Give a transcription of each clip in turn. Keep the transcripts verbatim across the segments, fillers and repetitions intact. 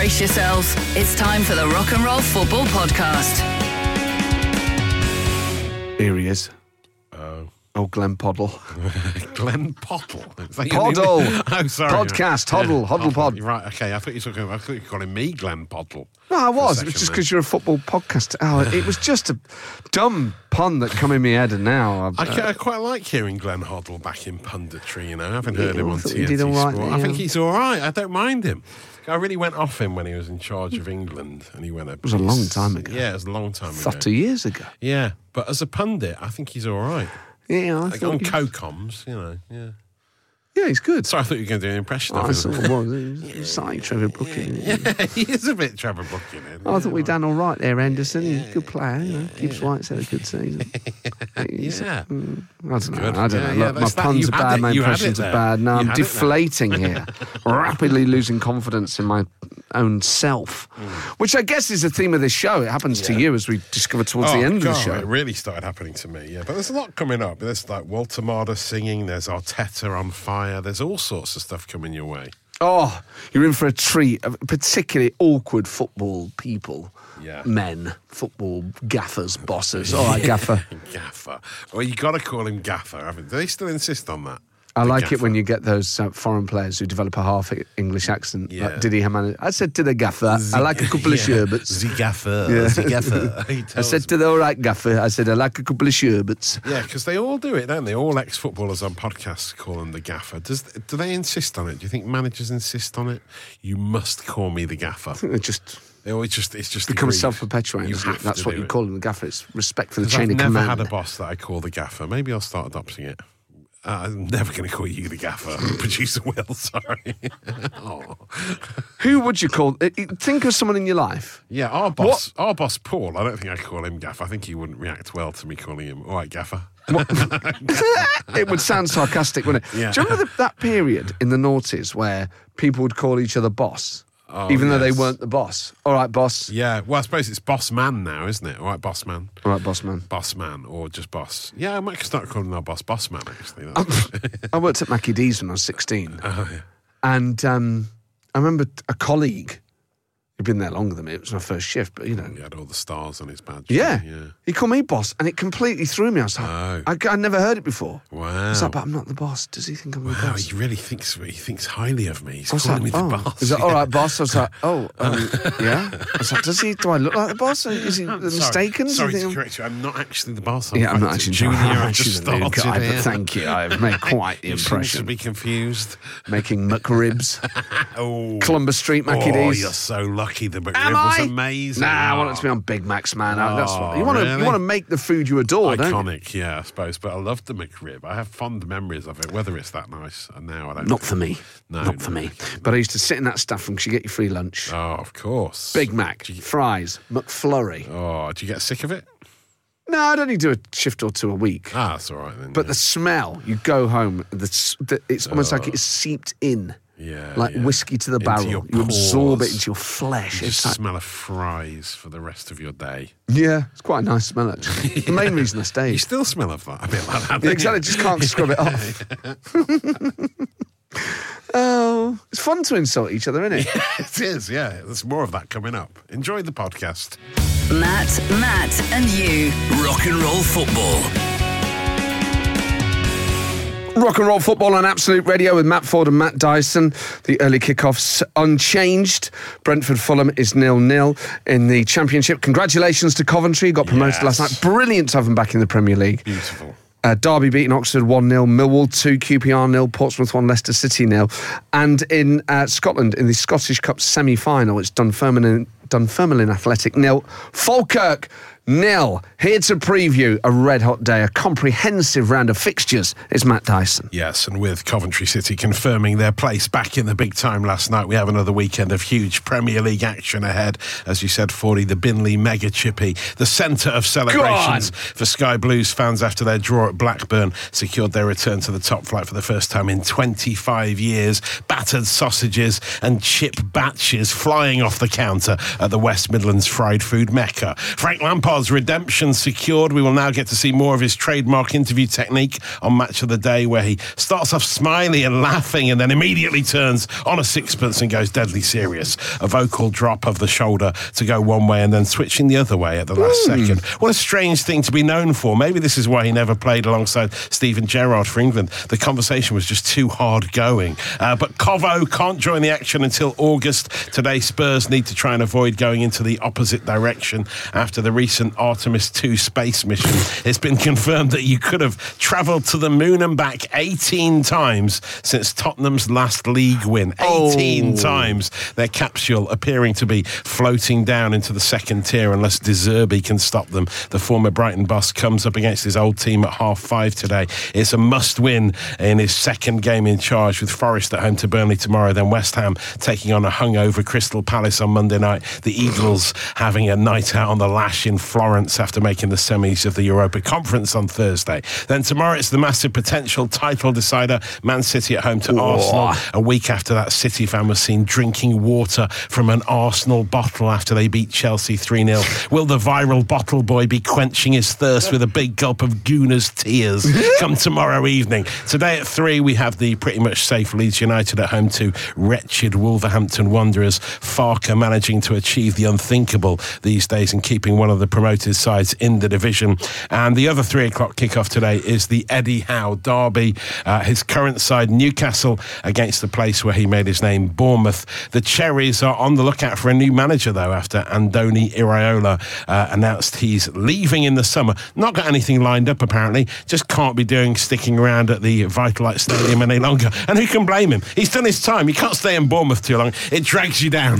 Brace yourselves. It's time for the Rock and Roll Football Podcast. Here he is. Oh. Oh, Glenn Poddle. Glenn Pottle. Poddle. Oh, sorry. Podcast. Hoddle. Yeah. Hoddle pod. Right, okay. I thought you were talking, I thought you were calling me Glenn Pottle. No, I was. For a It was just second because you're a football podcast. Oh, it was just a dumb pun that come in my head, and now I, uh, I quite like hearing Glenn Hoddle back in punditry, you know. I haven't heard Yeah, him I on thought T he N T did all right Sport. there, I think yeah. he's all right. I don't mind him. I really went off him when he was in charge of England, and he went. It was a long time ago. Yeah, it was a long time thought ago. two years ago. Yeah, but as a pundit, I think he's all right. Yeah, I Like thought on he- co-coms, you know. Yeah. yeah, he's good. Sorry, I thought you were going to do an impression Oh, of I him. sort of was. He was like Trevor Brooking. Yeah, he is a bit Trevor Brooking. Oh, I thought we'd done all right there, Henderson. He's a good player. You know, keeps White's had a good season. He's- Yeah. mm, I don't know. good. I don't Yeah, know. yeah, Look, my that's that. puns You are had bad. it. My You had impressions it are there. bad. No, You I'm had it there. deflating here. Rapidly losing confidence in my own self, which I guess is the theme of this show. It happens to Yeah. you, as we discovered towards Oh, the end God, of the show. it really started happening to me, yeah. But there's a lot coming up. There's like Walter Marder singing, there's Arteta on fire, there's all sorts of stuff coming your way. Oh, you're in for a treat of particularly awkward football people. Yeah. Men, football gaffers, bosses. All right, gaffer. Gaffer. Well, you got to call him Gaffer, haven't they? Do they still insist on that? I The like gaffer. it when you get those uh, foreign players who develop a half English accent. Yeah. Like Diddy Hamann. I said to the gaffer, I like a couple of sherbets. The Gaffer. Yeah. The Gaffer. He I tells said to the all right gaffer, I said, I like a couple of sherbets. Yeah, because they all do it, don't they? All ex-footballers on podcasts call him the Gaffer. Does do they insist on it? Do you think managers insist on it? You must call me the Gaffer. I think they just They always just it's just becomes agreed. self-perpetuating. You isn't it? have That's to what do you it. call them, the gaffer. It's respect for the 'Cause chain I've of never command. had a boss that I call the Gaffer. Maybe I'll start adopting it. Uh, I'm never going to call you the Gaffer. Producer Will, sorry. Oh. Who would you call? uh, Think of someone in your life. Yeah, our boss, our boss Paul. I don't think I call him Gaffer. I think he wouldn't react well to me calling him. All right, Gaffer. It would sound sarcastic, wouldn't it? Yeah. Do you remember the, that period in the noughties where people would call each other boss, Oh, even though they yes. weren't the boss? All right, boss. Yeah, well, I suppose it's Boss Man now, isn't it? All right, Boss Man. All right, boss man. Boss Man, or just Boss. Yeah, I might start calling our boss Boss Man, actually. That's I worked at Mackie D's when I was sixteen. oh, yeah. And um, I remember a colleague who'd been there longer than me. It was my first shift, but you know. He had all the stars on his badge. Yeah. Yeah. He called me boss, and it completely threw me. I was like, Oh. I, I'd never heard it before. I Wow. was like, but I'm not the boss. Does he think I'm the Wow, boss? he really thinks he thinks highly of me. He's I was calling like, me oh. the boss. Is that all Yeah. right, boss? I was like, oh, um, yeah. I was like, does he? Do I look like the boss? Is he Sorry- mistaken? Sorry Does he to think I'm- correct you. I'm not actually the boss. I'm Yeah, I'm not quite actually junior. I'm I've actually just the new started guy, but here. thank you. I've made quite the You seem to impression. be confused. Making McRibs, Oh, Columbus Street, Mackie oh, D's. you're so lucky. The Am McRib was I? amazing. Nah, I want Oh. it to be on Big Macs, man. That's what, Oh, you want to really? you want to make the food you adore, don't you? Iconic, yeah, I suppose. But I loved the McRib. I have fond memories of it, whether it's that nice. And now I don't. Not for me. No, Not no, for me. no. But I used to sit in that staff room because you get your free lunch. Oh, of course. Big Mac, Do you, fries, McFlurry. oh, do you get sick of it? No, I'd only do a shift or two a week. Ah, that's all right then. But yeah. the smell, you go home, the, s- the, it's almost like it's seeped in. yeah, Like yeah. whiskey to the Into barrel. your You absorb it pores. into your flesh. You It's just like, smell of fries for the rest of your day. yeah, it's quite a nice smell, actually. The main reason I You stayed. still smell of that a bit like that. Yeah, don't exactly, you? just can't scrub it off. Oh, it's fun to insult each other, isn't it? It is, yeah. There's more of that coming up. Enjoy the podcast. Matt, Matt, and you. Rock and roll football. Rock and roll football on Absolute Radio with Matt Ford and Matt Dyson. The early kickoffs unchanged. Brentford Fulham is nil nil in the Championship. Congratulations to Coventry, got promoted Yes. last night. Brilliant to have them back in the Premier League. Beautiful. Uh, Derby beating Oxford one nil, Millwall two, Q P R nil, Portsmouth one, Leicester City nil. And in uh, Scotland, in the Scottish Cup semi-final, it's Dunfermline, Dunfermline Athletic nil, Falkirk nil. Here to preview a red-hot day, a comprehensive round of fixtures. It's Matt Dyson. Yes, and with Coventry City confirming their place back in the big time last night, we have another weekend of huge Premier League action ahead. As you said, Fordy, the Binley Mega Chippy, the centre of celebrations for Sky Blues fans after their draw at Blackburn secured their return to the top flight for the first time in twenty-five years. Battered sausages and chip batches flying off the counter at the West Midlands fried food mecca. Frank Lampard Lampard's redemption secured. We will now get to see more of his trademark interview technique on Match of the Day, where he starts off smiley and laughing and then immediately turns on a sixpence and goes deadly serious. A vocal drop of the shoulder to go one way and then switching the other way at the last mm. second. What a strange thing to be known for. Maybe this is why he never played alongside Steven Gerrard for England. The conversation was just too hard going. Uh, but Kovo can't join the action until August. Today, Spurs need to try and avoid going into the opposite direction after the recent Artemis two space mission. It's been confirmed that you could have travelled to the moon and back eighteen times since Tottenham's last league win. eighteen oh. times. Their capsule appearing to be floating down into the second tier unless De Zerbi can stop them. The former Brighton boss comes up against his old team at half five today. It's a must-win in his second game in charge, with Forest at home to Burnley tomorrow, then West Ham taking on a hungover Crystal Palace on Monday night. The Eagles having a night out on the lash in Florence after making the semis of the Europa Conference on Thursday. Then tomorrow it's the massive potential title decider, Man City at home to Whoa. Arsenal. A week after that, City fan was seen drinking water from an Arsenal bottle after they beat Chelsea three nil. Will the viral bottle boy be quenching his thirst with a big gulp of Gooner's tears come tomorrow evening? Today at three, we have the pretty much safe Leeds United at home to wretched Wolverhampton Wanderers. Farke managing to achieve the unthinkable these days and keeping one of the promoted sides in the division. And the other three o'clock kickoff today is the Eddie Howe derby. Uh, his current side, Newcastle, against the place where he made his name, Bournemouth. The Cherries are on the lookout for a new manager, though, after Andoni Iraola uh, announced he's leaving in the summer. Not got anything lined up, apparently. Just can't be doing sticking around at the Vitalite Stadium any longer. And who can blame him? He's done his time. You can't stay in Bournemouth too long. It drags you down.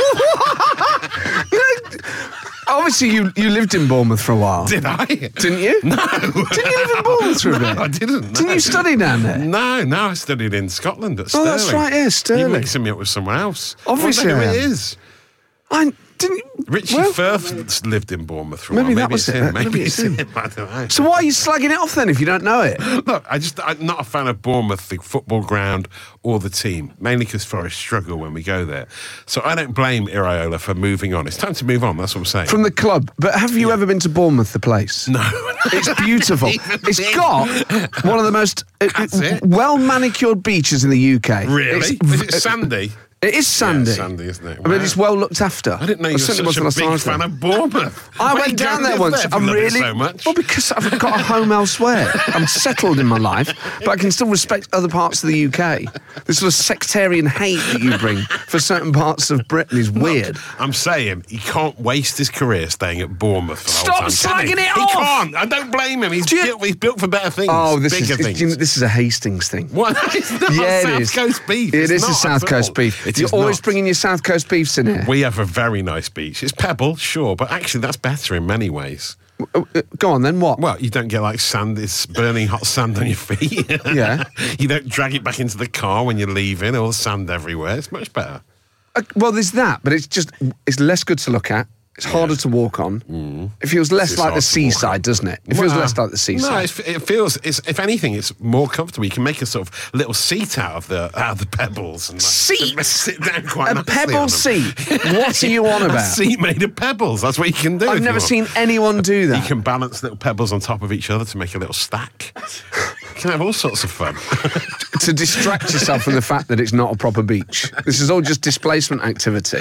Obviously, you, you lived in Bournemouth for a while. Did I? Didn't you? No. Didn't you live in Bournemouth for a bit? No, I didn't. No. Didn't you study down there? No, no, I studied in Scotland at Oh, Stirling. that's right, yeah, Stirling. You're mixing me up with someone else. Obviously, I I who am. it is. I didn't. Richie well, Firth lived in Bournemouth for a maybe while. that was it's it. him. Maybe Maybe it's it's him. him. I don't know. So why are you slagging it off then if you don't know it? Look, I just, I'm not a fan of Bournemouth, the football ground or the team, mainly because Forest struggle when we go there. So I don't blame Iraola for moving on. It's time to move on, that's what I'm saying. From the club. But have you yeah. ever been to Bournemouth, the place? No. It's beautiful. It's been. got one of the most uh, well-manicured beaches in the U K. Really? It's, Is it sandy? It is sandy. Yeah, sandy, isn't it? Wow. I mean, it's well looked after. I didn't know you were such a big fan of Bournemouth. I Why went you down go there once. There I'm really so much? well because I've got a home elsewhere. I'm settled in my life, but I can still respect other parts of the U K. This sort of sectarian hate that you bring for certain parts of Britain is weird. Look, I'm saying he can't waste his career staying at Bournemouth for the Stop whole time, slagging he? it He off! can't. I don't blame him. He's, you... built, he's built for better things. Oh, this bigger is things. you know, this is a Hastings thing. What? It's not yeah, South it is. Coast beef. It it's is not a South Coast all. beef. It You're is always not. bringing your South Coast beefs in here. We have a very nice beach. It's pebble, sure, but actually that's better in many ways. Uh, Go on then, what? Well, you don't get like sand, it's burning hot sand on your feet. Yeah. You don't drag it back into the car when you're leaving, all sand everywhere. It's much better. Uh, well, there's that, but it's just, it's less good to look at. It's harder to walk on. Mm. It feels less It's like hard the to walk seaside, on. doesn't it? It feels Well, less like the seaside. No, it's, it feels. It's, if anything, it's more comfortable. You can make a sort of little seat out of the out of the pebbles and like, Seat? sit down quite A nicely pebble on them. seat? What are you on A about? seat made of pebbles. That's what you can do. I've if you never want. seen anyone do that. You can balance little pebbles on top of each other to make a little stack. You can have all sorts of fun. To distract yourself from the fact that it's not a proper beach. This is all just displacement activity.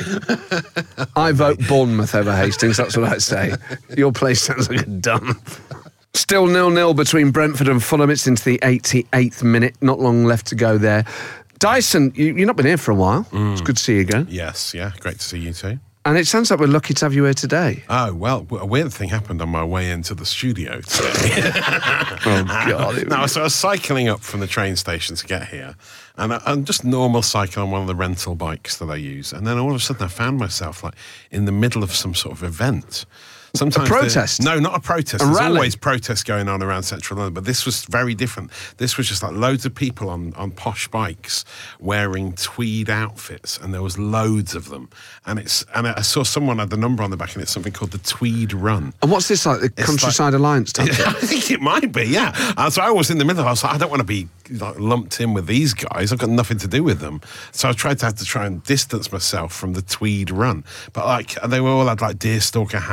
I vote Bournemouth over Hastings, that's what I say. Your place sounds like a dump. Still nil-nil between Brentford and Fulham. It's into the eighty-eighth minute. Not long left to go there. Dyson, you, you've not been here for a while. Mm. It's good to see you again. Yes, yeah, great to see you too. And it sounds like we're lucky to have you here today. Oh, well, a weird thing happened on my way into the studio today. Oh, God. No, so I was cycling up from the train station to get here, and I, I'm just normal cycle on one of the rental bikes that I use, and then all of a sudden I found myself like in the middle of some sort of event. Sometimes a protest? No, not a protest. A There's rally? always protests going on around central London, but this was very different. This was just like loads of people on, on posh bikes wearing tweed outfits, and there was loads of them. And it's and I saw someone had the number on the back, and it's something called the Tweed Run. And what's this like, the It's Countryside like- Alliance type thing? I think it might be, yeah. And so I was in the middle. I was like, I don't want to be like, lumped in with these guys. I've got nothing to do with them. So I tried to have to try and distance myself from the Tweed Run. But like, they were all had like deerstalker hats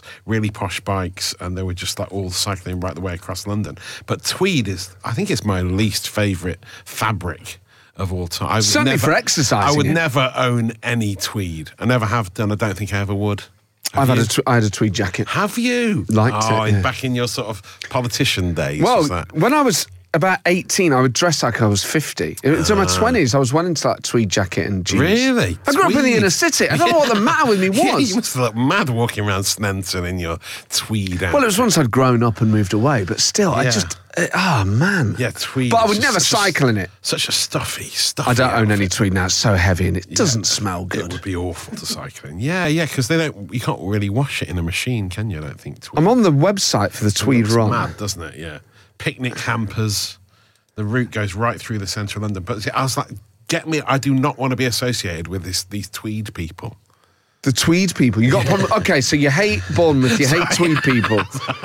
really posh bikes, and they were just like all cycling right the way across London. But tweed is, I think it's my least favourite fabric of all time. I would Certainly never, for exercising I would it. never own any tweed. I never have done. I don't think I ever would. Have I've had you? a tw- I had a tweed jacket. Have you? Liked oh, it, yeah. back in your sort of politician days. Well, was that? when I was about eighteen, I would dress like I was fifty. It was in my twenties. I was well into like tweed jacket and jeans. Really? I grew up in the Tweed? inner city. I don't know what the matter with me was. Yeah, you must have looked mad walking around Sneinton in your tweed outfit. Well, it was once I'd grown up and moved away, but still, I Yeah. just, uh, oh man. Yeah, tweed. But I is would just never such a- cycle in it. Such a stuffy, stuffy I don't own any outfit. tweed now. It's so heavy and it doesn't Yeah, smell It good. would be awful to cycle in. Yeah, yeah, because they don't. You can't really wash it in a machine, can you? I don't think. Tweed. I'm on the website for the tweed Looks run. mad, doesn't it? Yeah. Picnic hampers. The route goes right through the centre of London. But I was like, get me. I do not want to be associated with this. These tweed people. The tweed people. You got a problem? Okay, so you hate Bournemouth, you hate tweed people.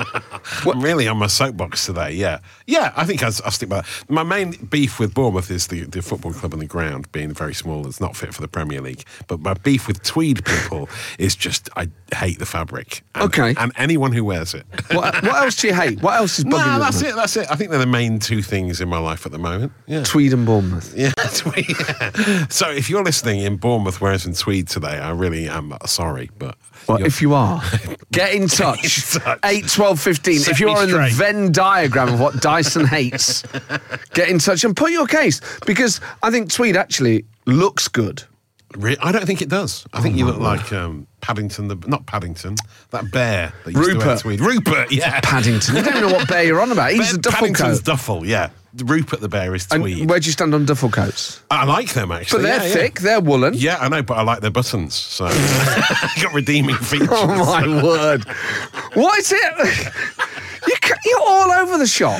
I'm really on my soapbox today, yeah. Yeah, I think I'll, I'll stick by that. My main beef with Bournemouth is the, the football club and the ground being very small. It's not fit for the Premier League. But my beef with tweed people is just, I hate the fabric. And, Okay. And anyone who wears it. What, what else do you hate? What else is bugging No, you? that's at it, that's it. I think they're the main two things in my life at the moment. Yeah. Tweed and Bournemouth. Yeah, tweed. Yeah. So if you're listening in Bournemouth wearing some tweed today, I really am sorry, but... Well, you're- if you are, get in touch. in touch. eight, twelve, fifteen. Set If you me are in the straight. Venn diagram of what Dyson hates, get in touch and put your case. Because I think tweed actually looks good. Re- I don't think it does. I think you look like um, Paddington, the not Paddington, that bear that used to wear Rupert. tweed. Rupert, yeah. Paddington. You don't know what bear you're on about. He's Bear- a duffel Paddington's coat. duffel, yeah. Rupert the bear is tweed. And where do you stand on duffel coats? I like them, actually. But they're yeah, yeah. thick, they're woolen. Yeah, I know, but I like their buttons, so got redeeming features. Oh my word. What is it? You ca- You're all over the shop.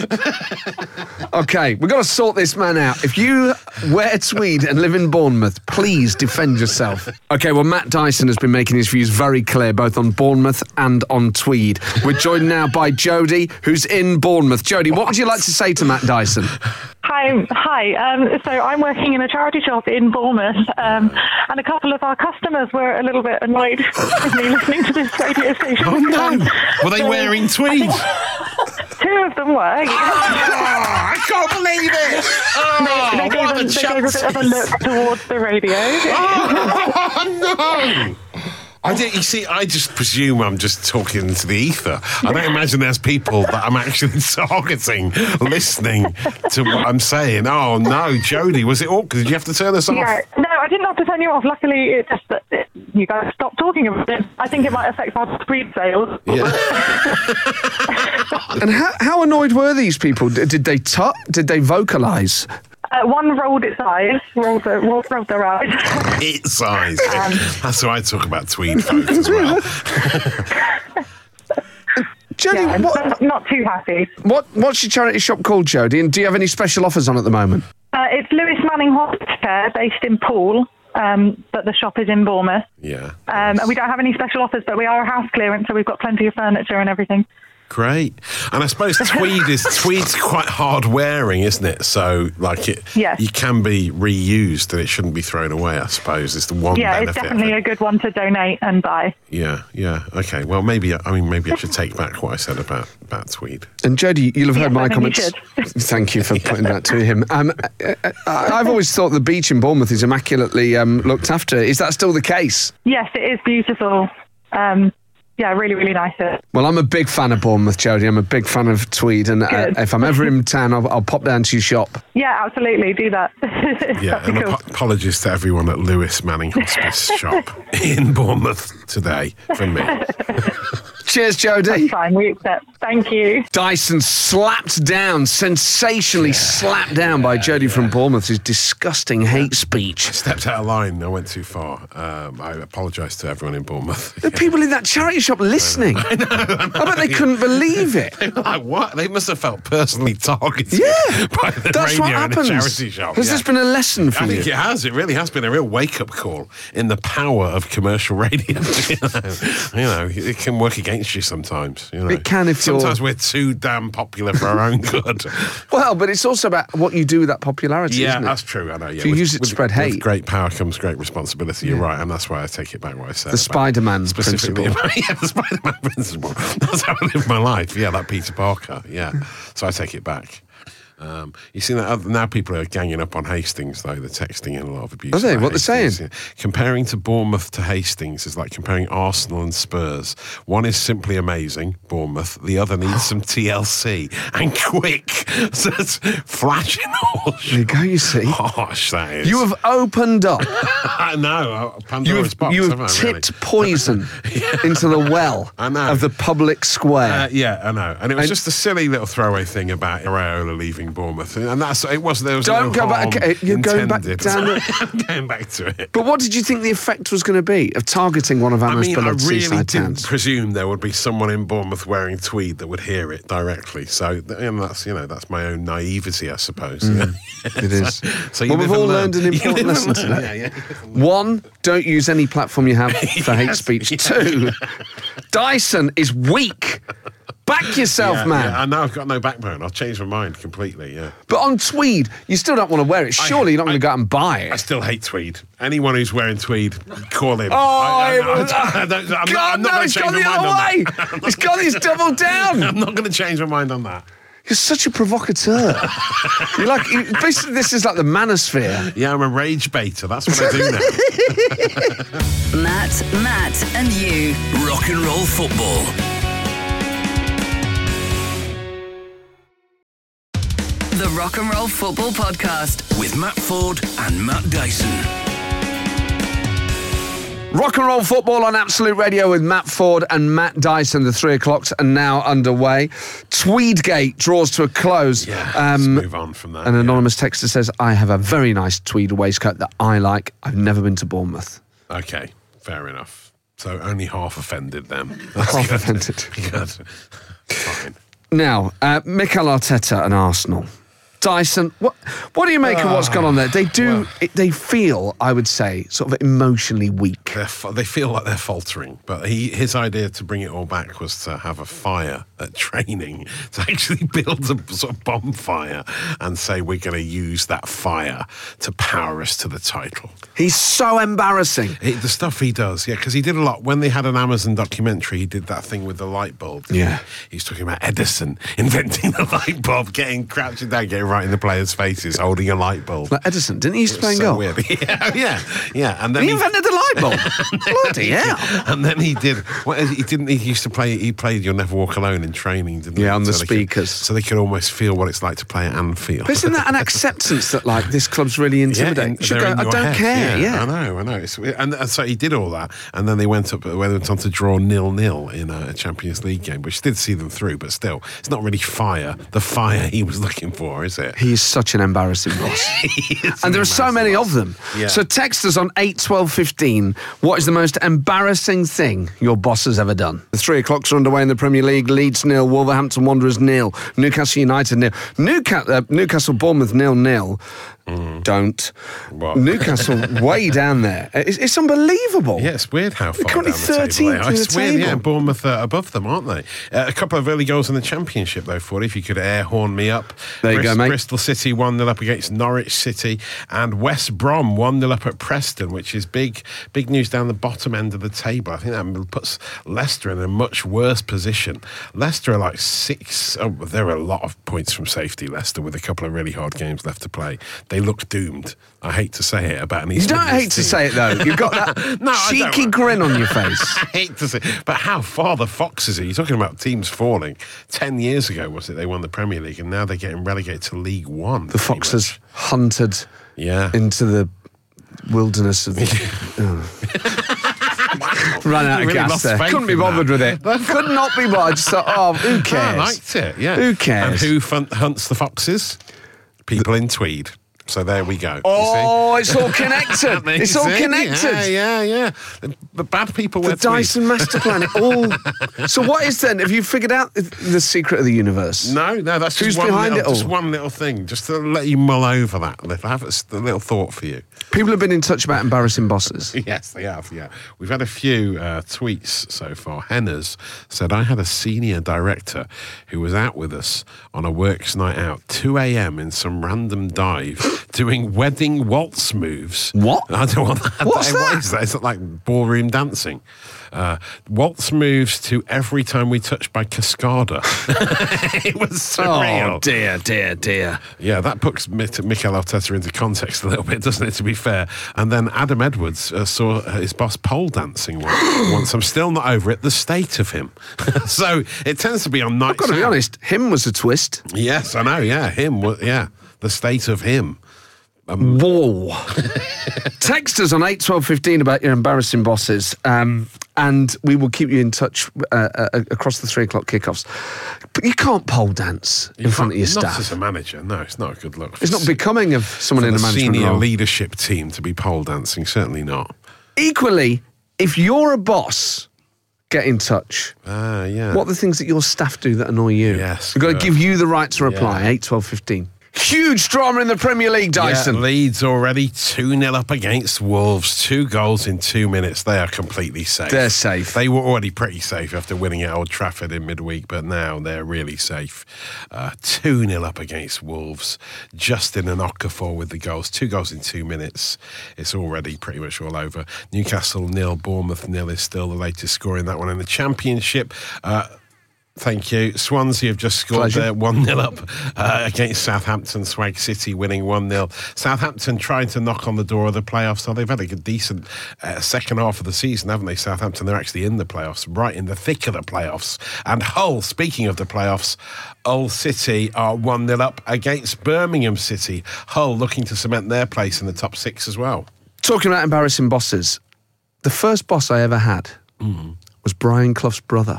Okay, we've got to sort this man out. If you wear tweed and live in Bournemouth, please defend yourself. Okay, well, Matt Dyson has been making his views very clear, both on Bournemouth and on tweed. We're joined now by Jodie, who's in Bournemouth. Jodie, what would you like to say to Matt Dyson? Hi, hi. Um, so I'm working in a charity shop in Bournemouth, um, and a couple of our customers were a little bit annoyed with me listening to this radio station. Oh, no. Um, Were they so wearing tweed? Two of them were. Oh, I can't believe it! Oh, they, gave what them, a they gave a bit of a look towards the radio. Oh, no! I did, you see, I just presume I'm just talking to the ether. I don't imagine there's people that I'm actually targeting, listening to what I'm saying. Oh, no, Jodie, was it awkward? Did you have to turn us off? Yeah, no, I didn't have to turn you off. Luckily, it just that it, you guys stopped talking about it. I think it might affect our tweed sales. Yeah. And how, how annoyed were these people? Did, did they tut? Did they vocalise? Uh, one rolled its eyes, rolled, the, rolled, rolled their eyes. Its eyes. That's why I talk about tweed folk as well. Jodie, Yeah, what, not, not too happy. what, what's your charity shop called, Jodie? And do you have any special offers on at the moment? Uh, it's Lewis Manning Hospice Care, based in Poole, um, but the shop is in Bournemouth. Yeah. Um, and we don't have any special offers, but we are a house clearance, so we've got plenty of furniture and everything. Great. And I suppose tweed is tweed's quite hard wearing, isn't it? So like it Yes. you can be reused and it shouldn't be thrown away, I suppose, is the one Yeah, benefit. it's definitely of a it. good one to donate and buy. Yeah, yeah. Okay. Well maybe I mean maybe I should take back what I said about, about tweed. And Jodie, you'll have heard Yes, my I think comments. you should. Thank you for putting that to him. Um, I- I- I've always thought the beach in Bournemouth is immaculately um, looked after. Is that still the case? Yes, it is beautiful. Um, yeah, really, really nice. It. Well, I'm a big fan of Bournemouth, Jodie. I'm a big fan of tweed, and uh, Good. if I'm ever in town, I'll, I'll pop down to your shop. Yeah, absolutely. Do that. Yeah, That'd and be cool. ap- apologies to everyone at Lewis Manning Hospice shop in Bournemouth today from me. Cheers, Jodie. Fine, we accept. Thank you. Dyson slapped down, sensationally slapped down by Jodie from Bournemouth. His disgusting hate speech. Stepped out of line, I went too far. Um, I apologise to everyone in Bournemouth. The people in that charity shop listening. I, know, I, know. I bet they couldn't believe it. They were like, what? They must have felt personally targeted Yeah, by the that's radio what in a happens. charity shop. Has yeah. this been a lesson for I you? think it has. It really has been a real wake-up call in the power of commercial radio. you, know, you know, it can work against you sometimes. You know. It can if so sometimes we're too damn popular for our own good. Well, but it's also about what you do with that popularity, Yeah, isn't it? that's true. I know. Yeah. If you with, use it to with, spread with hate. great power comes great responsibility. You're right, and that's why I take it back what I said. The Spider-Man specifically. principle. About, yeah, the Spider-Man principle. That's how I live my life. Yeah, like Peter Parker. Yeah, so I take it back. Um, you see that other, now people are ganging up on Hastings, though. They're texting in a lot of abuse. Are they? about What they're Hastings. saying? Yeah. Comparing to Bournemouth to Hastings is like comparing Arsenal and Spurs. One is simply amazing, Bournemouth. The other needs some T L C and quick. So it's flashing harsh. There you go, you see. Harsh, that is. You have opened up. I know. You Pandora's have, box, you have haven't I, tipped really? poison into the well I know. of the public square. Uh, yeah, I know. And it was And- just a silly little throwaway thing about Iraola leaving Bournemouth. And that's it was there was Don't no go back. harm Okay, you're going back intended. down the- I'm going back to it. But what did you think the effect was going to be of targeting one of our I most mean, I beloved really seaside didn't towns? presume there would be someone in Bournemouth wearing tweed that would hear it directly. So, th- and that's you know that's my own naivety, I suppose. Mm, it is. so, so you Well, we've live all and learned learn. an You important live and lesson learn. today. Yeah, yeah. One, don't use any platform you have for hate Yes, speech. yes. Two, Dyson is weak. Back yourself, Yeah, man. yeah, I know I've got no backbone. I've changed my mind completely. Yeah. But on tweed, you still don't want to wear it. Surely you're not going to go out and buy I it. still hate tweed. Anyone who's wearing tweed, call in. Oh, I, I, I, it- I, I don't, I'm God, not, I'm not no, going it's to change gone my the mind other on way. that. It's gone, it's doubled down. I'm not going to change my mind on that. You're such a provocateur. You're like, you, basically, this is like the manosphere. Yeah, I'm a rage baiter. That's what I do now. Matt, Matt, and you. Rock and roll football. The Rock and Roll Football Podcast. With Matt Ford and Matt Dyson. Rock and roll football on Absolute Radio with Matt Ford and Matt Dyson. The three o'clocks are now underway. Tweedgate draws to a close. Yeah, Um, let's move on from that. An yeah. anonymous texter says, I have a very nice tweed waistcoat that I like. I've never been to Bournemouth. Okay, fair enough. So only half offended them. That's Half good. offended. Good. Fine. Now, uh, Mikel Arteta and Arsenal. Dyson, what what do you make of what's gone on there? They do, well- it, they feel, I would say, sort of emotionally weak. They're, fa- they feel like they're faltering, but he, his idea to bring it all back was to have a fire at training, to actually build a sort of bonfire and say we're going to use that fire to power us to the title. He's so embarrassing. He, the stuff he does, yeah, because he did a lot. When they had an Amazon documentary, he did that thing with the light bulb. didn't Yeah. He? He was talking about Edison inventing the light bulb, getting crouching down, getting right in the players' faces, holding a light bulb. Like Edison, didn't he used to play in So goal? weird. Yeah, yeah, yeah. And then He he, invented the light bulb. Bloody hell. and then he did. What is it? He didn't. He used to play. He played "You'll Never Walk Alone" in training, didn't he? Yeah, on the they could- speakers. so they could almost feel what it's like to play at Anfield. But isn't that an acceptance that, like, this club's really intimidating? in- Should they're go, in I your don't head. care, yeah. I know, I know. It's, and, and so he did all that, and then they went up. They went on to draw nil nil in a Champions League game, which did see them through. But still, it's not really fire. The fire he was looking for, is it? He is such an embarrassing boss. And there are so many of them. Yeah. So text us on eight twelve fifteen. What is the most embarrassing thing your boss has ever done? The three o'clocks are underway in the Premier League. Leeds nil, Wolverhampton Wanderers nil, Newcastle United nil, Newcastle, uh, Newcastle Bournemouth nil nil. Mm. Don't. What? Newcastle way down there. It's, it's unbelievable. Yeah, it's weird how far currently down the table they thirteenth are. in the It's weird, yeah. table. Bournemouth are above them, aren't they? Uh, a couple of early goals in the Championship, though, for if you could air horn me up. There you go, mate. Bristol City one nil up against Norwich City, and West Brom one nil up at Preston, which is big big news down the bottom end of the table. I think that puts Leicester in a much worse position. Leicester are like six, oh, there are a lot of points from safety, Leicester, with a couple of really hard games left to play. They look doomed. I hate to say it about an You East don't Midlands hate to team. say it, though. You've got that No, I cheeky don't. grin on your face. I hate to say, but how far the Foxes are? You're talking about teams falling. Ten years ago, was it? They won the Premier League, and now they're getting relegated to League One. The Foxes hunted yeah, into the wilderness of... Oh. Ran out of Really gas lost there. faith Couldn't be in bothered that. with it. Could not be bothered. Just thought, oh, who cares? I liked it. Yeah, Who cares? And who fun- hunts the foxes? People in tweed. So there we go. Oh, it's all connected. It's all See? connected. Yeah, yeah, yeah. The, the bad people The wear Dyson Master Plan. It all. So what is then? Have you figured out the secret of the universe? No, no, that's Who's just one behind little, it all? just one little thing, just to let you mull over that. I have a, a little thought for you. People have been in touch about embarrassing bosses. Yes, they have, yeah. We've had a few uh, tweets so far. Henna's said, I had a senior director who was out with us on a works night out, two a.m. in some random dive, doing wedding waltz moves. What? I don't know what that What's What that? is that? Is it like ballroom dancing? Uh, waltz moves to Every Time We Touch by Cascada. It was surreal. Oh, dear, dear, dear. Yeah, that puts Mi- Mikel Arteta into context a little bit, doesn't it, to be fair? And then Adam Edwards uh, saw his boss pole dancing once. once. I'm still not over it, the state of him. So it tends to be on nights I've got to be out. honest, him was a twist. Yes, I know, yeah, him, wa- yeah, the state of him. Whoa. Text us on eight twelve fifteen about your embarrassing bosses, um, and we will keep you in touch uh, uh, across the three o'clock kickoffs. But you can't pole dance in You front of your can't- Not staff. as a manager, no, it's not a good look. It's not becoming of someone For in a the management senior role. leadership team to be pole dancing, certainly not. Equally, if you're a boss, get in touch. Ah, yeah. What are the things that your staff do that annoy you? Yes, We've got to good. give you the right to reply, Yeah. eight twelve fifteen. Huge drama in the Premier League, Dyson. Yeah, Leeds already two nil up against Wolves. Two goals in two minutes. They are completely safe. They're safe. They were already pretty safe after winning at Old Trafford in midweek, but now they're really safe. Uh, two nil up against Wolves. Justin and Okafor with the goals. Two goals in two minutes. It's already pretty much all over. Newcastle nil, Bournemouth nil is still the latest score in that one in the Championship. Uh, Thank you. Swansea have just scored Pleasure. there one nil up uh, against Southampton. Swag City winning one nil. Southampton trying to knock on the door of the playoffs. So they've had a good, decent uh, second half of the season, haven't they, Southampton? They're actually in the playoffs, right in the thick of the playoffs. And Hull, speaking of the playoffs, Hull City are one nil up against Birmingham City. Hull looking to cement their place in the top six as well. Talking about embarrassing bosses, the first boss I ever had was Brian Clough's brother,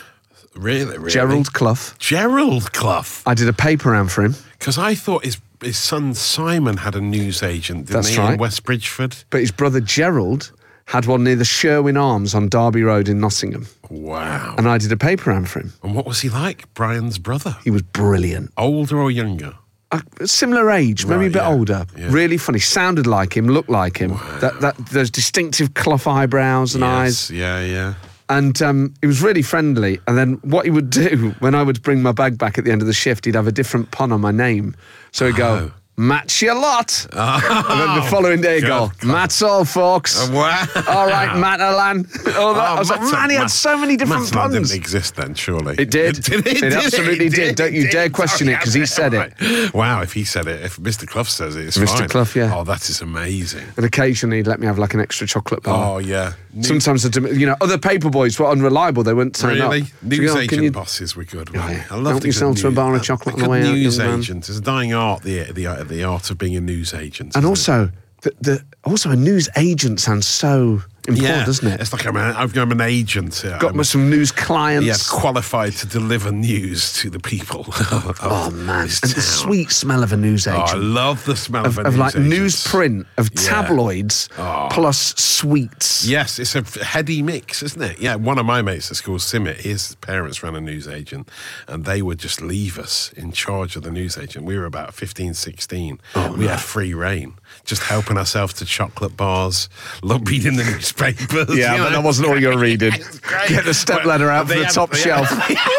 Really, really? Gerald Clough. Gerald Clough. I did a paper round for him, Because I thought his his son Simon had a news agent, didn't That's he, right. in West Bridgeford? but his brother Gerald had one near the Sherwin Arms on Derby Road in Nottingham. Wow. And I did a paper round for him. And what was he like, Brian's brother? He was brilliant. Older or younger? A similar age, maybe Right, a bit yeah, older. yeah. Really funny. Sounded like him, looked like him. That that those distinctive cloth eyebrows and eyes. Yes, yeah, yeah. And um, he was really friendly. And then what he would do when I would bring my bag back at the end of the shift, he'd have a different pun on my name. So he'd go, match your lot. And then the following day he'd go, God, God. Matt's all, folks. Wow. All right, Matalan. Oh, that, I was like, Matalan- man, he had so many different Matalan puns. didn't exist then, surely. It did. It absolutely did. Don't you dare question it, 'cause he said it. it. Wow, if he said it, if Mister Clough says it, it's Mister fine. Clough, yeah. Oh, that is amazing. And occasionally he'd let me have like an extra chocolate bar. Oh, yeah. New- Sometimes, I'd do- you know, other paper boys were unreliable. They wouldn't turn up. Really? So you News go, agent can you- bosses were good, Oh, weren't yeah. they? I love Help yourself to a bar of chocolate on the way out, News young man. agent. It's a dying art, the, the, the art of being a news agent. And isn't it? also, the, the also a news agent sounds so important, yeah, doesn't it? It's like I'm, a, I'm an agent. Yeah, Got I'm, some news clients. yeah, qualified to deliver news to the people. of Oh man, this and the town. sweet smell of a news Oh, agent. I love the smell of, of, a of news like agent. newsprint of Yeah. tabloids Oh. plus sweets. Yes, it's a heady mix, isn't it? Yeah, one of my mates at school, Simit, his parents ran a news agent, and they would just leave us in charge of the news agent. We were about fifteen, sixteen. Oh, we had free reign, just helping ourselves to chocolate bars, love reading the newspapers. Yeah, you but know. that wasn't all you're reading. It's great. Get the stepladder out They for the had- top they shelf.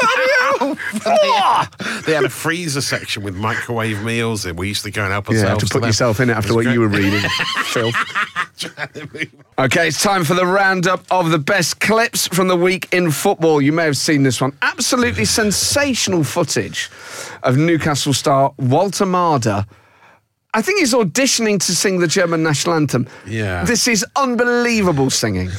had- they, had, they had a freezer section with microwave meals in. We used to go and help Yeah, ourselves. to put them. yourself in it after was what you were great. reading, Phil. Okay, it's time for the roundup of the best clips from the week in football. You may have seen this one. Absolutely sensational footage of Newcastle star Walter Marder. I think he's auditioning to sing the German national anthem. Yeah. This is unbelievable singing.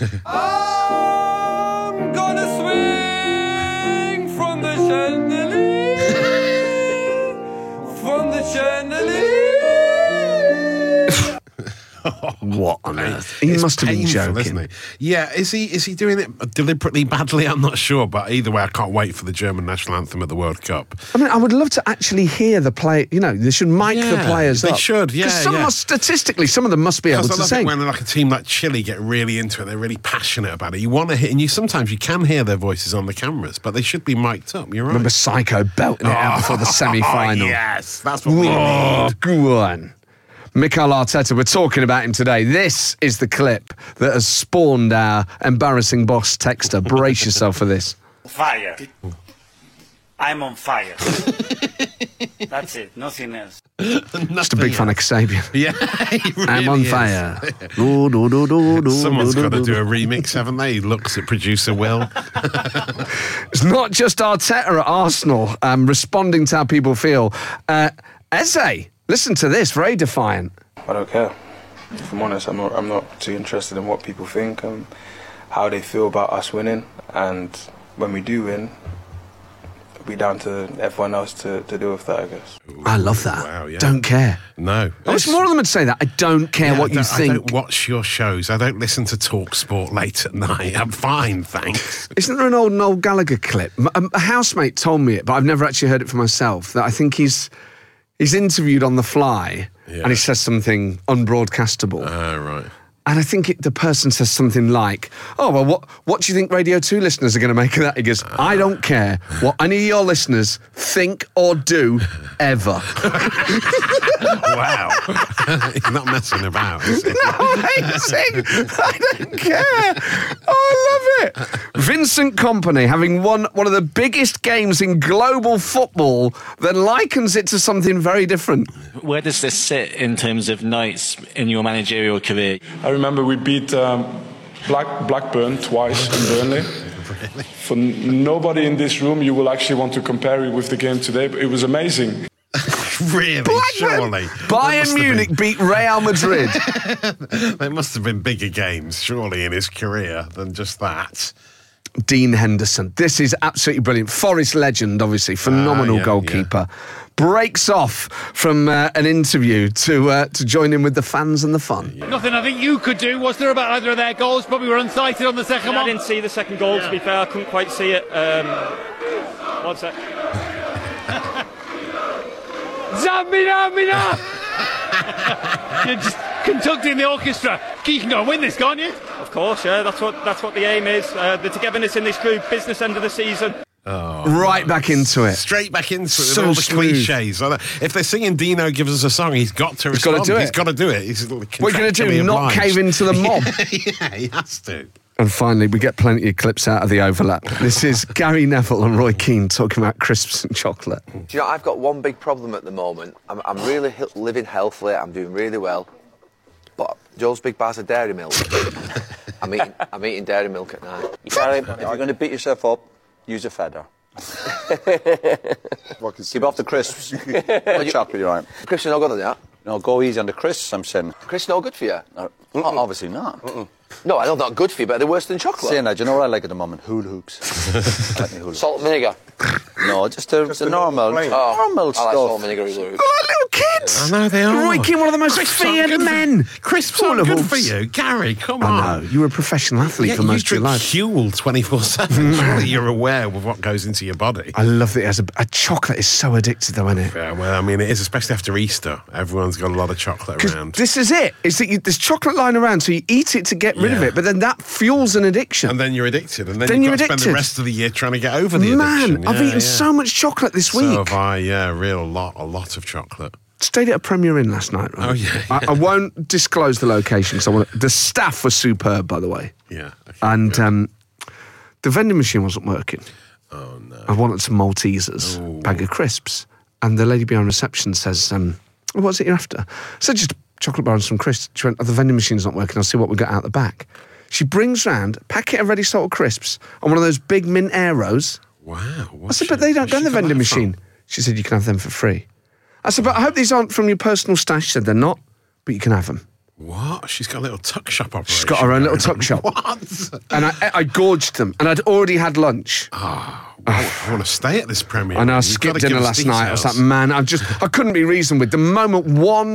I'm gonna swing from the chandelier, from the chandelier. What on earth? He It's must have been painful, joking. isn't he? Yeah, is he is he doing it deliberately badly? I'm not sure, but either way, I can't wait for the German national anthem at the World Cup. I mean, I would love to actually hear the play. You know, they should mic the Yeah, players they up. should, yeah, Because some yeah. must, statistically, some of them must be able Because I to love sing. it when like a team like Chile get really into it, they're really passionate about it. You want to hear, and you sometimes you can hear their voices on the cameras, but they should be mic'd up. You're right. Remember Psycho belting it out before the semi-final. Oh, yes, that's what we Whoa, need. go on. Mikel Arteta, we're talking about him today. This is the clip that has spawned our embarrassing boss texter. Brace yourself for this. Fire. I'm on fire. That's it, nothing else. Just a big fan of Kasabian. Yeah, he really I'm on is. fire. Do, do, do, do, do, Someone's do, got to do, do do. a remix, haven't they? He looks at producer Will. It's not just Arteta at Arsenal um, responding to how people feel. Uh, Eze, listen to this, very defiant. I don't care. If I'm honest, I'm not, I'm not too interested in what people think and how they feel about us winning. And when we do win, it'll be down to everyone else to, to deal with that, I guess. I love that. Wow, yeah. Don't care. No. I wish more of them would say that. I don't care Yeah, what I you don't- I think. don't watch your shows. I don't listen to Talk Sport late at night. I'm fine, thanks. Isn't there an old Noel Gallagher clip? M- A, a housemate told me it, but I've never actually heard it for myself. That I think he's he's interviewed on the fly, Yeah. and he says something unbroadcastable. Ah, right. And I think it, the person says something like, oh, well, what, what do you think Radio two listeners are going to make of that? He goes, I don't care what any of your listeners think or do ever. Wow. He's not messing about, is he? Amazing. I don't care. Oh, I love it. Vincent Kompany, having won one of the biggest games in global football, then likens it to something very different. Where does this sit in terms of nights in your managerial career? I remember we beat um, Black, Blackburn twice in Burnley. Really? For n- nobody in this room, you will actually want to compare it with the game today, but it was amazing. Really? Surely. There Bayern must have Munich been- beat Real Madrid. There must have been bigger games, surely, in his career than just that. Dean Henderson. This is absolutely brilliant. Forest legend, obviously. Phenomenal Ah, yeah, goalkeeper. Breaks off from uh, an interview to uh, to join in with the fans and the fun. Nothing I think you could do, was there, about either of their goals? Probably were unsighted on the second I one. didn't see the second goal, to be fair. I couldn't quite see it. Um, one sec. Zambina, Mina! You're just conducting the orchestra. You can go and win this, can't you? Of course, yeah, that's what that's what the aim is. Uh, the togetherness in this group, business end of the season. Right back into it. Straight back into it So with all the smooth. cliches. If they're singing Dino gives us a song, he's got to He's gotta respond. do it. He's got to do it. He's What are you going to do? contractually Not obliged. cave into the mob? Yeah, he has to. And finally, we get plenty of clips out of the overlap. This is Gary Neville and Roy Keane talking about crisps and chocolate. Do you know, I've got one big problem at the moment. I'm, I'm really he- living healthily. I'm doing really well. But Joe's big bars of dairy milk. I'm eating, I'm eating dairy milk at night. Gary, if you're going to beat yourself up, use a feather. Keep off the crisps. The chocolate, you're right. Chris, you're not good at that. No, go easy on the crisps, I'm saying. Chris, no good for you. No, oh, obviously not. No, I know they're not good for you, but they're worse than chocolate. Saying that, do you know what I like at the moment? Hula hoops. Like me hula. Salt and vinegar. No, just the, the normal, Oh, normal I like stuff. salt and vinegar. Hula hoops. Oh, little kids! I know they are. Roy Keane, one of the most Crisps aren't feared good for- men. Crisps Hula aren't good hoops. for you. Gary, come on. I know. You were a professional athlete Yeah, for you most of your drink life. Huel twenty-four seven. Surely you're aware of what goes into your body. I love that it has a, a chocolate is so addictive, though, isn't it? Yeah, well, I mean, it is, especially after Easter. Everyone's got a lot of chocolate 'Cause around. this is it. Is that you, there's chocolate lying around, so you eat it to get rid of Yeah. it, but then that fuels an addiction. And then you're addicted. And then, Then you've you're got to spend addicted. the rest of the year trying to get over the Man, addiction. I've Yeah, eaten yeah. so much chocolate this So week. have I, yeah, real lot, a lot of chocolate. Stayed at a Premier Inn last night, right? Oh, yeah, I, I won't disclose the location, because I want the staff was superb, by the way. Yeah. Okay, And yeah. um, the vending machine wasn't working. Oh, no. I wanted some Maltesers, Ooh. bag of crisps. And the lady behind reception says, um, oh, what's it you're after? I said, just a chocolate bar and some crisps. She went, oh, the vending machine's not working. I'll see what we've got out the back. She brings round a packet of ready salted crisps and one of those big mint arrows. Wow. I said, but they don't go in the vending machine. She said, you can have them for free. I said, but I hope these aren't from your personal stash. She said, they're not, but you can have them. What? She's got a little tuck shop operation. She's got her own little tuck shop. What? And I, I gorged them, and I'd already had lunch. Oh, I want to stay at this Premier. I know, I You've skipped got to dinner give us last night. I was like, details. man, I just, I couldn't be reasoned with. The moment one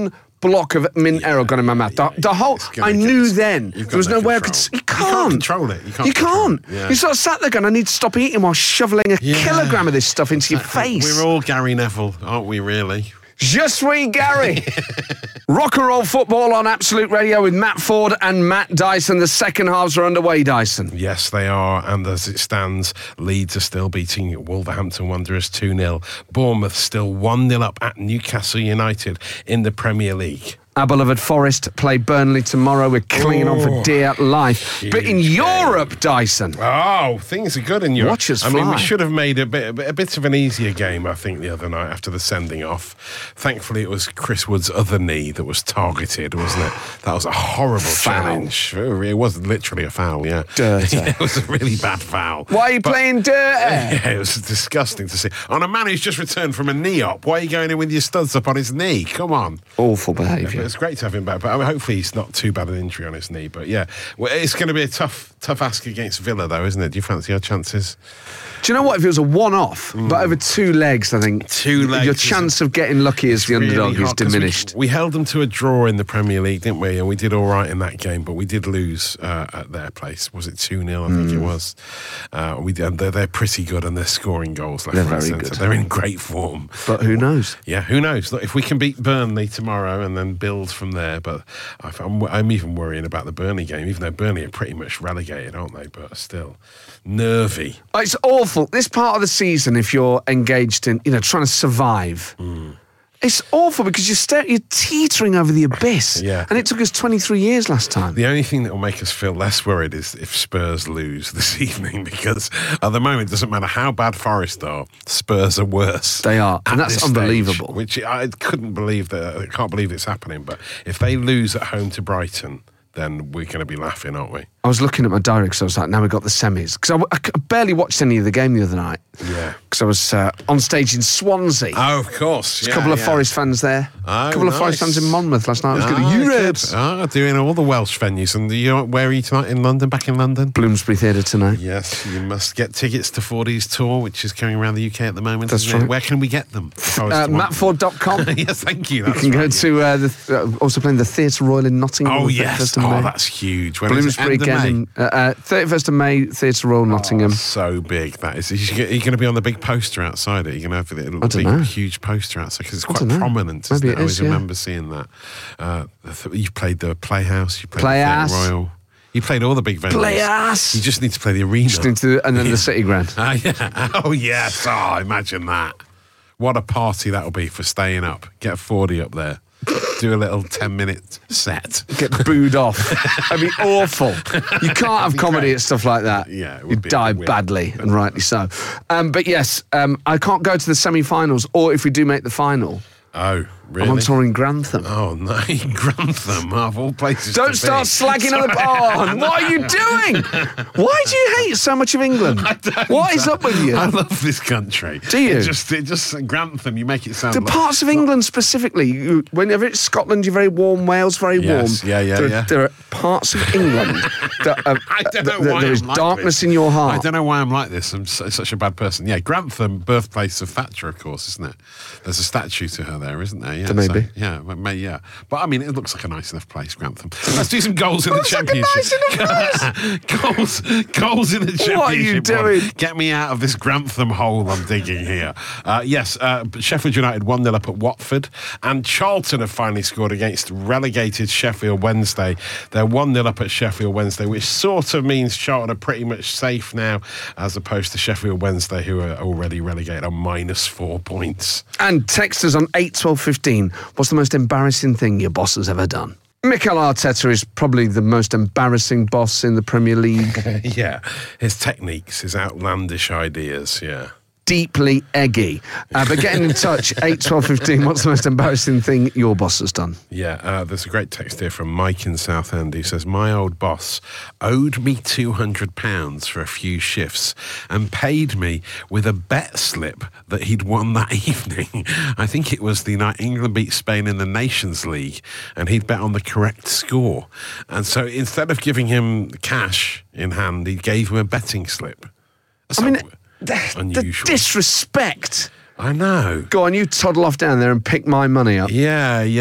block of mint yeah, error gone in my mouth. The, the whole, I knew get, then there was no way I could. You can't. You can't control it. You can't. You can't. Yeah. You sort of sat there going, I need to stop eating while shoveling a yeah. kilogram of this stuff into exactly. your face. We're all Gary Neville, aren't we, really? Je suis Gary. Rock and roll football on Absolute Radio with Matt Ford and Matt Dyson. The second halves are underway, Dyson. Yes, they are. And as it stands, Leeds are still beating Wolverhampton Wanderers two nil. Bournemouth still one nil up at Newcastle United in the Premier League. Our beloved Forest play Burnley tomorrow. We're clinging oh, on for dear life. But in Europe, game. Dyson. Oh, things are good in Europe. Watch us I fly. mean, we should have made a bit, a bit of an easier game, I think, the other night after the sending off. Thankfully, it was Chris Wood's other knee that was targeted, wasn't it? That was a horrible foul. challenge. It was literally a foul, yeah. Dirty. It was a really bad foul. Why are you but, playing dirty? Yeah, it was disgusting to see. On a man who's just returned from a knee op, why are you going in with your studs up on his knee? Come on. Awful behaviour. Yeah, it's great to have him back, but I mean, hopefully he's not too bad an injury on his knee. But yeah, well, it's going to be a tough, tough ask against Villa, though, isn't it? Do you fancy our chances? Do you know what? If it was a one-off, mm. but over two legs, I think two legs, your chance of getting lucky as the really underdog is diminished. We, we held them to a draw in the Premier League, didn't we? And we did all right in that game, but we did lose uh, at their place. Was it two nil? I think mm. it was. Uh, we did, they're, they're pretty good, and they're scoring goals left, they're right, very centre. good. They're in great form. But who knows? Yeah, who knows? Look, if we can beat Burnley tomorrow and then build from there, but I'm, I'm even worrying about the Burnley game, even though Burnley are pretty much relegated, aren't they? But still, nervy. Oh, it's awful. This part of the season, if you're engaged in, you know, trying to survive, mm. it's awful because you're, st- you're teetering over the abyss. Yeah. And it took us twenty-three years last time. The only thing that will make us feel less worried is if Spurs lose this evening, because at the moment, it doesn't matter how bad Forest are, Spurs are worse. They are, and that's unbelievable. Stage, which I couldn't believe that, I can't believe it's happening, but if they lose at home to Brighton, then we're going to be laughing, aren't we? I was looking at my diary because I was like, now we've got the semis. Because I, I barely watched any of the game the other night. Yeah. Because I was uh, on stage in Swansea. Oh, of course. There's yeah, a couple of yeah. Forest fans there. Oh, a couple nice. of Forest fans in Monmouth last night. I was oh, good. You Reds. Oh, doing all the Welsh venues. And you know, where are you tonight in London? Back in London? Bloomsbury Theatre tonight. Yes, you must get tickets to Fordy's tour, which is going around the U K at the moment. That's isn't right. It? Where can we get them? Uh, matt ford dot com. Yes, thank you. That's you can right. go to uh, the, uh, also playing the Theatre Royal in Nottingham. Oh, yes. Oh, that's huge. When Bloomsbury again. In, uh, uh, thirty-first of May, Theatre Royal, Nottingham. Oh, so big that is. Are you going to be on the big poster outside it? Are you going to have a little big, know. huge poster outside? Because it's quite prominent. Maybe Isn't it? it I always is, yeah. remember seeing that. Uh, you played the Playhouse. You played Playhouse. the Theatre Royal. You played all the big venues. Playhouse. You just need to play the arena. Just need to, and then yeah. the City Ground. Uh, yeah. Oh, yes. Oh, imagine that. What a party that'll be for staying up. Get forty up there. Do a little ten-minute set. Get booed off. That'd be awful. You can't have comedy great. At stuff like that. Yeah, it would You'd be die weird. badly, and rightly so. Um, but yes, um, I can't go to the semi-finals, or if we do make the final, oh, really? I'm on tour in Grantham. Oh, no, Grantham, of all places. Don't to start be. slagging Sorry. other. Oh, what are you doing? Why do you hate so much of England? I don't What is know. up with you? I love this country. Do you? It just, it just Grantham, you make it sound The like, parts of England specifically, you, whenever it's Scotland, you're very warm, Wales, very Yes, warm. yeah, yeah, there, yeah. There are parts of England that are, I don't know that, why there I'm is like darkness this. in your heart. I don't know why I'm like this. I'm so, such a bad person. Yeah, Grantham, birthplace of Thatcher, of course, isn't it? There's a statue to her there, isn't there? Yeah, There may so, be. Yeah, but may, yeah. But I mean, it looks like a nice enough place, Grantham. Let's do some goals in the Looks like a championship. nice enough goals, goals in the championship. What are you doing? One. Get me out of this Grantham hole I'm digging here. Uh, yes, uh, Sheffield United one nil up at Watford, and Charlton have finally scored against relegated Sheffield Wednesday. They're one nil up at Sheffield Wednesday, which sort of means Charlton are pretty much safe now, as opposed to Sheffield Wednesday, who are already relegated on minus four points. And text us on eight twelve fifteen. What's the most embarrassing thing your boss has ever done? Mikel Arteta is probably the most embarrassing boss in the Premier League. Yeah, his techniques, his outlandish ideas, yeah. Deeply eggy. Uh, but getting in touch, eight twelve fifteen, what's the most embarrassing thing your boss has done? Yeah, uh, there's a great text here from Mike in Southend who says, my old boss owed me two hundred pounds for a few shifts and paid me with a bet slip that he'd won that evening. I think it was the night England beat Spain in the Nations League, and he'd bet on the correct score. And so instead of giving him cash in hand, he gave him a betting slip. That's I mean... not- The, Unusual. the disrespect. I know. Go on, you toddle off down there and pick my money up. Yeah, yeah.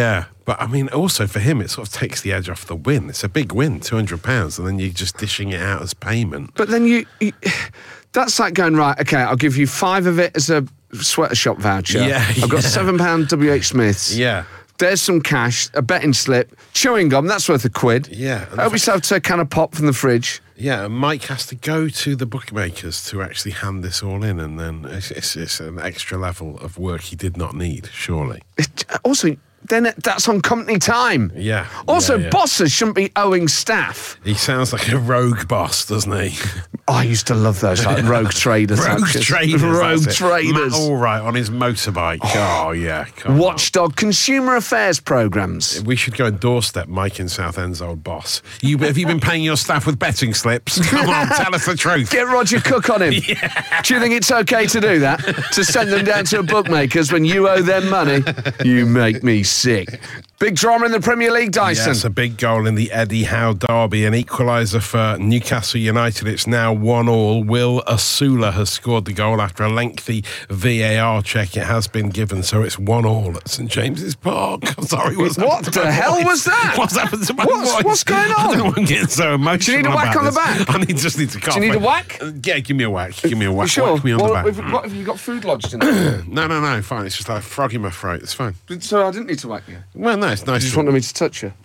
But, I mean, also for him, it sort of takes the edge off the win. It's a big win, two hundred pounds, and then you're just dishing it out as payment. But then you, you... That's like going, right, OK, I'll give you five of it as a sweater shop voucher. Yeah, I've got yeah. seven pound W H Smiths. Yeah. There's some cash, a betting slip, chewing gum, that's worth a quid. Yeah. Help yourself to a can of pop from the fridge. Yeah, and Mike has to go to the bookmakers to actually hand this all in, and then it's, it's, it's an extra level of work he did not need, surely. It, also, then that's on company time. Yeah. Also, yeah, yeah. bosses shouldn't be owing staff. He sounds like a rogue boss, doesn't he? Oh, I used to love those, like rogue traders. Rogue actually. traders. Rogue that's it. traders. Matt Allwright on his motorbike. Oh, oh yeah. come on. Watchdog consumer affairs programmes. We should go and doorstep Mike in Southend's old boss. You, have you been paying your staff with betting slips? Come on, tell us the truth. Get Roger Cook on him. Yeah. Do you think it's okay to do that? To send them down to a bookmaker's when you owe them money? You make me sick. Big drama in the Premier League, Dyson. Yes, a big goal in the Eddie Howe derby, an equaliser for Newcastle United. It's now one all. Will Asula has scored the goal after a lengthy V A R check. It has been given, so it's one all at St James's Park. I'm sorry, what's What happened to the my hell voice? was that? What's happened to my What's- voice? what's going on? I don't know why I'm getting so emotional. Do you need a whack about on the this. back? I need, just need to cough. Do you need a whack? Uh, Yeah, give me a whack. Give me a whack. You sure? Whack me on what, the back. Have, what have you got food lodged in there? No, no, no, fine. It's just like a frog in my throat. It's fine. So I didn't need to whack you. Well, no, it's nice. You just to- wanted me to touch you.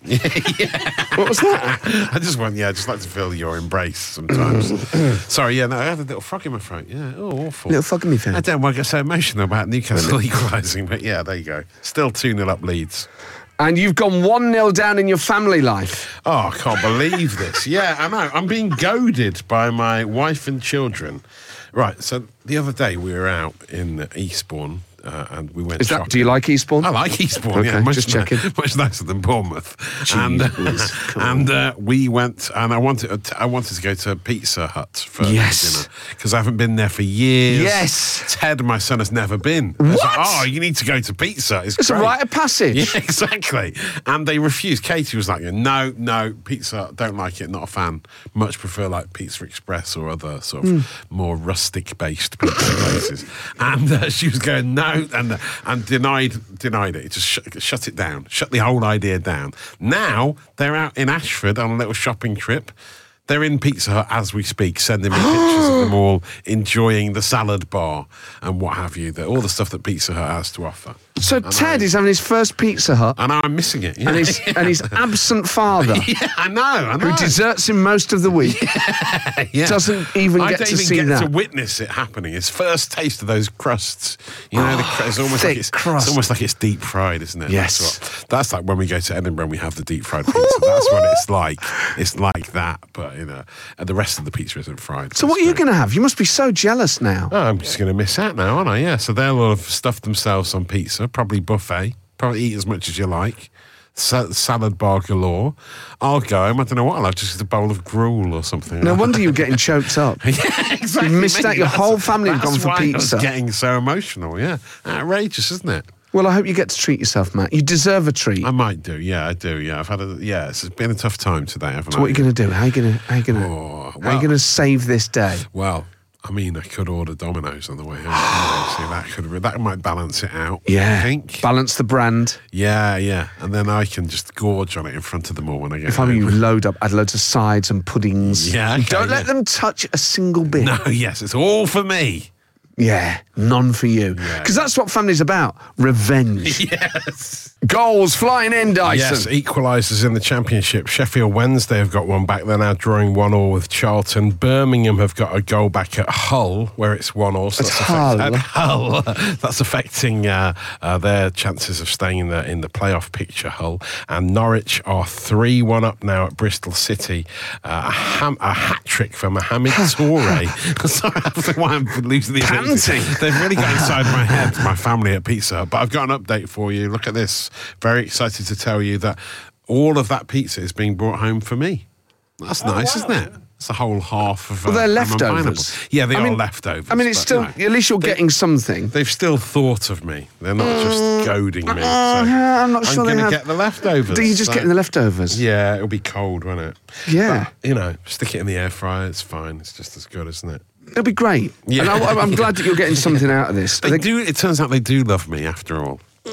What was that? I just want, yeah, I just like to feel your embrace sometimes. Sorry, yeah, no, I had a little frog in my throat. Yeah, oh, awful. Little frog in my throat. I don't want to get so emotional about Newcastle equalising, but yeah, there you go. Still two nil up Leeds. And you've gone one nil down in your family life. Oh, I can't believe this. Yeah, I know. I'm being goaded by my wife and children. Right, so the other day we were out in Eastbourne. Uh, and we went Is that? shopping. Do you like Eastbourne? I like Eastbourne. Okay, yeah, much just ni- checking. much nicer than Bournemouth. Jeez, and uh, Liz, come on. and uh, we went, and I wanted I wanted to go to Pizza Hut for Yes. dinner because I haven't been there for years. Yes. Ted, my son, has never been. I was What? like, oh, you need to go to Pizza. It's, It's a great. rite of passage. Yeah, exactly. And they refused. Katie was like, no, no, pizza, don't like it, not a fan. Much prefer like Pizza Express or other sort of Mm. more rustic-based pizza places. And uh, she was going, no, and and denied denied it. Just sh- shut it down. Shut the whole idea down. Now they're out in Ashford on a little shopping trip. They're in Pizza Hut as we speak, sending me pictures of them all enjoying the salad bar and what have you, the, all the stuff that Pizza Hut has to offer. So And Ted I- is having his first Pizza Hut. And I'm missing it. Yeah. And his, and his absent father, yeah, I know, I know. who deserts him most of the week, Yeah. doesn't even I get don't to even see get that. to witness it happening. His first taste of those crusts, you know, the cr- it's almost thick like it's, crust. it's almost like it's deep fried, isn't it? Yes. That's, what, that's like when we go to Edinburgh and we have the deep fried pizza. That's what it's like. It's like that, but you know, and the rest of the pizza isn't fried. So what are you going to have? You must be so jealous now. Oh, I'm just going to miss out now, aren't I? Yeah. So they'll all have stuffed themselves on pizza, probably buffet, probably eat as much as you like. Sa- salad bar galore. I'll go home. I don't know what I'll have, just a bowl of gruel or something. No wonder you're getting choked up. Yeah, exactly. You missed mate. out. Your That's- whole family have that's gone for why pizza. I was getting so emotional. Yeah, outrageous, isn't it? Well, I hope you get to treat yourself, Matt. You deserve a treat. I might do. Yeah, I do. Yeah, I've had a. Yeah, it's been a tough time today, haven't So I? what are you going to do? How are you going to? How are you going to? Oh, how are well- you going to save this day? Well, I mean, I could order Domino's on the way home. See, that could that might balance it out. Yeah. I think. Balance the brand. Yeah, yeah, and then I can just gorge on it in front of them all when I get If I were home. you, load up, add loads of sides and puddings. Yeah, okay, Don't let yeah. them touch a single bit. No, yes, it's all for me. Yeah, none for you. Yeah. Because that's what family's about. Revenge. Yes. Goals flying in, Yes, Dyson. equalisers in the Championship. Sheffield Wednesday have got one back. They're now drawing one all with Charlton. Birmingham have got a goal back at Hull, where it's one all. So At that's Hull? Affect- at Hull. That's affecting uh, uh, their chances of staying in the in the playoff picture. Hull and Norwich are three one up now at Bristol City. Uh, a, ham- a hat trick for Mohamed Toure. Sorry, I don't know why I'm losing the ability. They've really got inside my head, my family at Pizza Hut. But I've got an update for you. Look at this. Very excited to tell you that all of that pizza is being brought home for me. That's nice, isn't it? It's a whole half of. Well, uh, they're ham and leftovers. pineapple. Yeah, they I are mean- leftovers. I mean, it's but, still, you know, at least you're they- getting something. They've still thought of me. They're not just goading me. So Uh, I'm not sure they I'm going have. to get the leftovers. Do you just so- getting the leftovers? Yeah, it'll be cold, won't it? Yeah. But, you know, stick it in the air fryer. It's fine. It's just as good, isn't it? It'll be great. Yeah. And I, I'm glad that you're getting something out of this. They They- do. It turns out they do love me after all.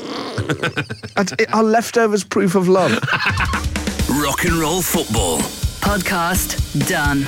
And are leftovers proof of love? Rock and Roll Football. Podcast done.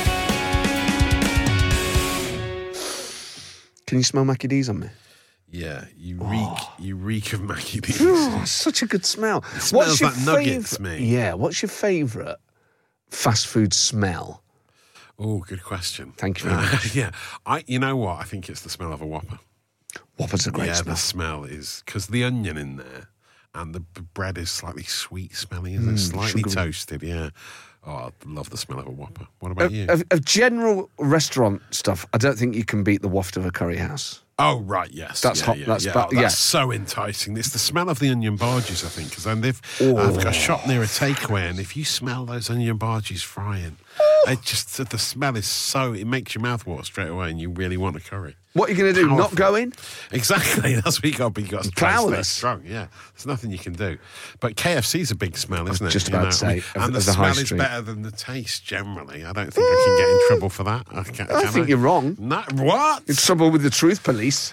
Can you smell Mackie D's on me? Yeah, you reek. Oh. You reek of Mackie D's. Oh, such a good smell. It smells like nuggets, fav- mate. Yeah. What's your favourite fast food smell? Oh, good question. Thank you very much. yeah, I. You know what? I think it's the smell of a Whopper. Whopper's a great yeah, smell. Yeah, the smell is because the onion in there and the b- bread is slightly sweet smelling, isn't mm, it? Slightly sugar. toasted. Yeah. Oh, I love the smell of a Whopper. What about of, you? Of, of general restaurant stuff, I don't think you can beat the waft of a curry house. Oh, right, yes. That's yeah, hot. Yeah, that's yeah. ba- Oh, that's yeah. so enticing. It's the smell of the onion barges, I think, because I live, oh. I've got a shop near a takeaway, and if you smell those onion barges frying, it just the smell is so, it makes your mouth water straight away, and you really want a curry. What are you going to do? Powerful. Not go in? Exactly. That's what you got to be. You got to powerless. Stay strong. Yeah. There's nothing you can do. But K F C's a big smell, isn't it? Just about you know? to say. I mean, of, and the, the smell high is street. better than the taste generally. I don't think I can get in trouble for that. I, can, I can think I? you're wrong. No, what? You're in trouble with the truth police.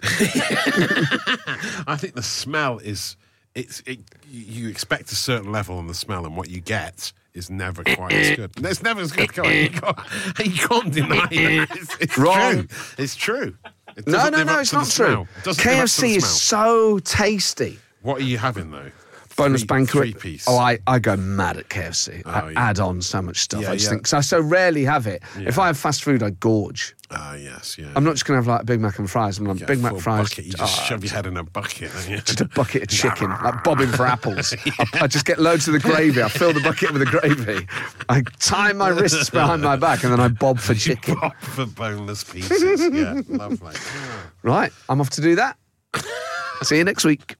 I think the smell is. It's it. You expect a certain level on the smell, and what you get is never quite as good. It's never as good. Come on, you can't, you can't deny it. It's, it's Wrong. True. It's true. It no, no, live no, up it's to not the true. smell. It doesn't K live up F to C the is smell. so tasty. What are you having though? Bonus three, banquet. Three piece. Oh, I, I go mad at K F C. Oh, I yeah. add on so much stuff. Yeah, I just yeah. think because I so rarely have it. Yeah. If I have fast food, I gorge. Ah, yes, yeah. I'm not just going to have like a Big Mac and fries. I'm like Get Big a Mac full fries. Bucket. You just oh, shove your head in a bucket, don't you? Just a bucket of chicken, like bobbing for apples. I, I just get loads of the gravy. I fill the bucket with the gravy. I tie my wrists behind my back, and then I bob for chicken. Bob for boneless pieces. Yeah, lovely. Right, I'm off to do that. See you next week.